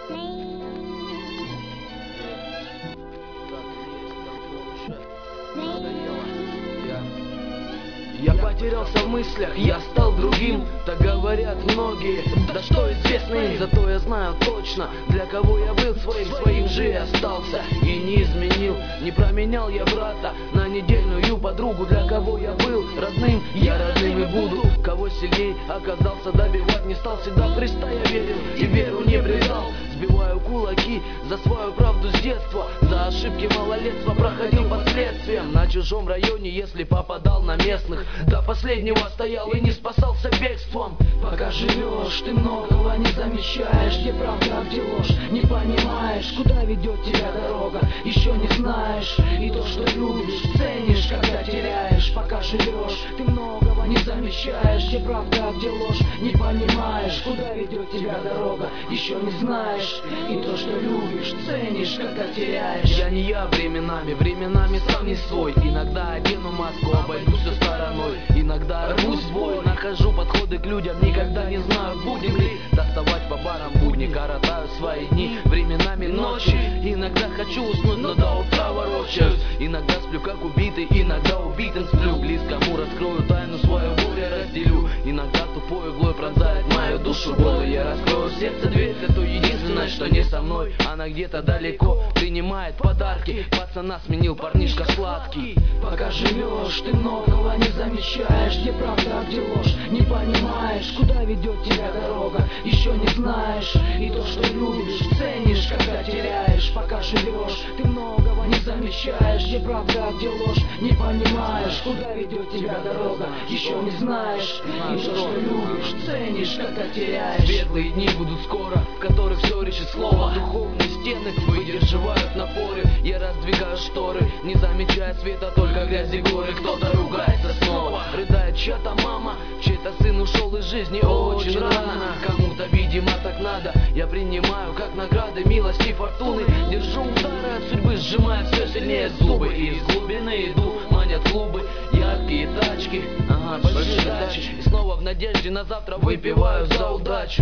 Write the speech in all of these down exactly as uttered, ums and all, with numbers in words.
Я потерялся в мыслях, я стал другим, так говорят многие, да что известно им. Зато я знаю точно, для кого я был своим, своим же и остался. И не изменил, не променял я брата на недельную подругу. Для кого я был родным, я родным и буду. Кого сильней оказался, добивать не стал. Всегда в Христа я верил и веру не предал. Сбиваю кулаки за свою правду с детства, за ошибки малолетства проходил под следствием. На чужом районе, если попадал на местных, до последнего стоял и не спасался бегством. Пока живешь, ты многого не замечаешь, где правда, а где ложь, не понимаешь, куда ведет тебя дорога, еще не знаешь. И то, что любишь, ценишь, когда теряешь. Пока живешь, ты многого не замечаешь, где правда, а где ложь, не понимаешь, куда ведет тебя дорога, еще не знаешь. И то, что любишь, ценишь, когда теряешь. Я не я временами, временами сам не свой. Иногда одену маску, обойду все стороной. Иногда рвусь в бой, нахожу подходы к людям, никогда не знаю, будем ли доставать по барам будни. Коротаю свои дни, временами ночи. Иногда хочу уснуть, но до утра ворочаюсь. Иногда сплю как убитый, иногда убитым сплю. Близкому раскрою тайну свою, горе разделю. Иногда тупой иглой пронзает мою душу боль. Я раскрою сердце дверь для той единственной, что не со мной, она где-то далеко принимает подарки. Пацана сменил парнишка сладкий. Пока живешь, ты многого не замечаешь, где правда, а где ложь, не понимаешь, куда ведет тебя дорога, еще не знаешь. И то, что любишь, ценишь, когда теряешь. Пока живешь, ты многого не замечаешь, где правда, а где ложь, не понимаешь, куда ведет тебя дорога, еще не знаешь. И то, что любишь, ценишь, когда теряешь. Светлые дни будут скоро, в которых все решит слово. Духовные стены выдерживают напоры. Я раздвигаю шторы, не замечая света, только грязи горы. Кто-то ругается снова, рыдает чья-то мама, чей-то сын ушел из жизни очень рано. Кому-то, видимо, так надо. Я принимаю как награды милости фортуны. Держу удары от судьбы, сжимая все сильнее зубы. И из глубины иду, манят клубы, яркие тачки, ага, большие дачи. И снова в надежде на завтра выпиваю за удачу.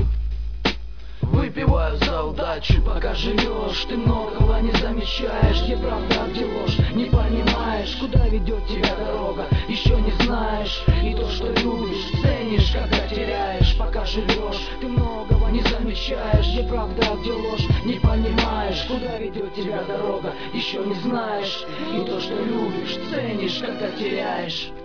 Выпиваю за удачу. Пока живешь, ты многого не замечаешь, где правда, а где ложь, не понимаешь, куда ведет тебя дорога, еще не знаешь. И то, что любишь, ценишь, когда теряешь. Пока живешь, ты многого не замечаешь, где правда, а где ложь, не понимаешь, куда ведет тебя дорога, еще не знаешь. И то, что любишь, ценишь, когда теряешь.